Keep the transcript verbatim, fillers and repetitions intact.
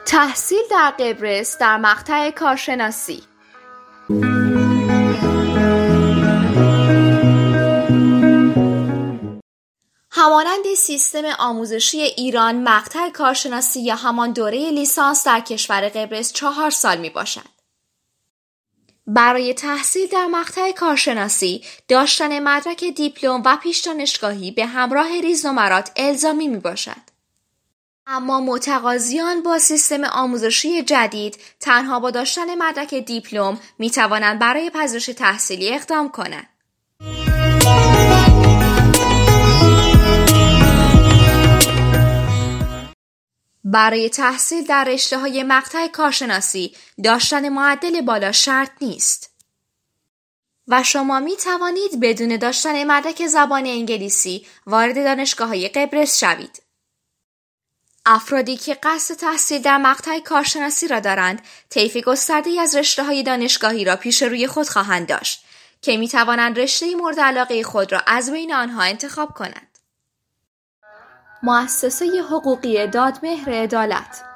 تحصیل در قبرس در مقطع کارشناسی. همانند سیستم آموزشی ایران، مقطع کارشناسی یا همان دوره لیسانس در کشور قبرس چهار سال می باشد. برای تحصیل در مقطع کارشناسی، داشتن مدرک دیپلم و پیش دانشگاهی به همراه ریزنمرات الزامی می باشد. اما متقاضیان با سیستم آموزشی جدید تنها با داشتن مدرک دیپلم می توانند برای پذیرش تحصیلی اقدام کنند. برای تحصیل در رشته‌های مقطع کارشناسی داشتن معدل بالا شرط نیست و شما می توانید بدون داشتن مدرک زبان انگلیسی وارد دانشگاه‌های قبرس شوید. افرادی که قصد تحصیل در مقطع کارشناسی را دارند، طیف گسترده‌ای از رشته‌های دانشگاهی را پیش روی خود خواهند داشت که می توانند رشته مورد علاقه خود را از بین آنها انتخاب کنند. مؤسسه حقوقی دادمهر عدالت